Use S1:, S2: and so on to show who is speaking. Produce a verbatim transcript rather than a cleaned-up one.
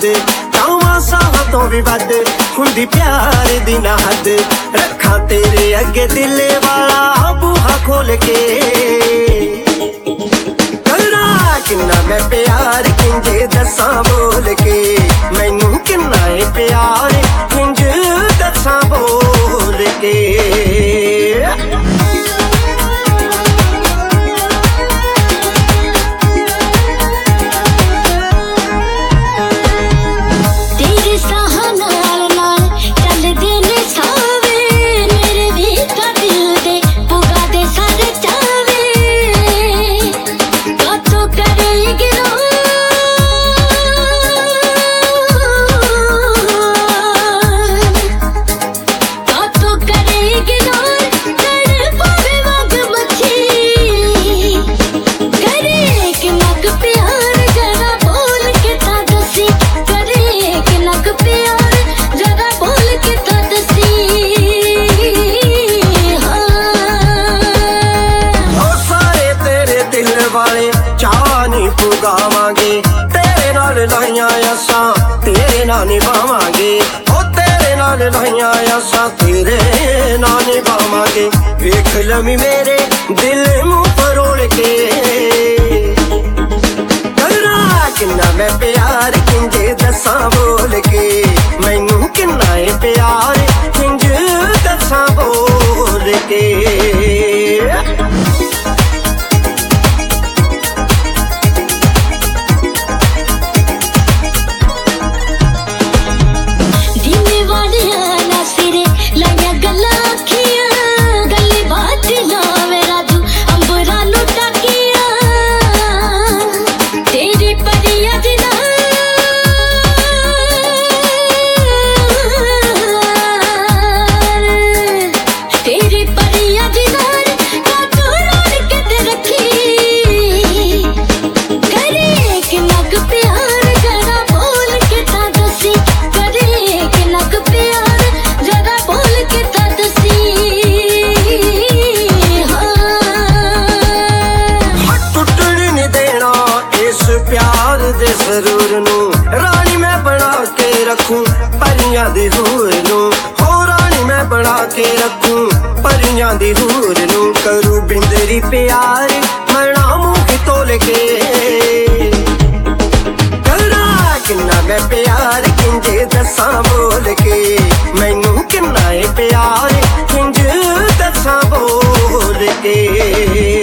S1: हद चावां साहां तो भी वध हुंदी प्यार दी ना हद रखा तेरे अगे दिले वाला बूहा खोल के करा किन्ना मैं प्यार किंजे दसां बोल के मैनू किन्ना है प्यार किंज दसां बोल के वाले चाह नहीं पुगावांगे तेरे नाल लाइयां असां तेरे नाल निभावांगे ओ तेरे नाल लाइयां असां तेरे नाल निभावांगे वेख लमी मेरे दिल मुंह फरोड़ के करा किन्ना मैं प्यार किंजे दसां बोल के मैनू किन्ना है प्यार किंज दसां बोल के प्यार दे जरूर नू रानी मैं बना के रखूं परियां दी हूर नू हो रानी मैं बना के रखूं परियां दी हूर नू करूं बिंदरी प्यार मना मुंह तोल के करा किन्ना मैं प्यार किंजे दसां बोल के मैनू किन्ना है प्यार किंज दसां बोल के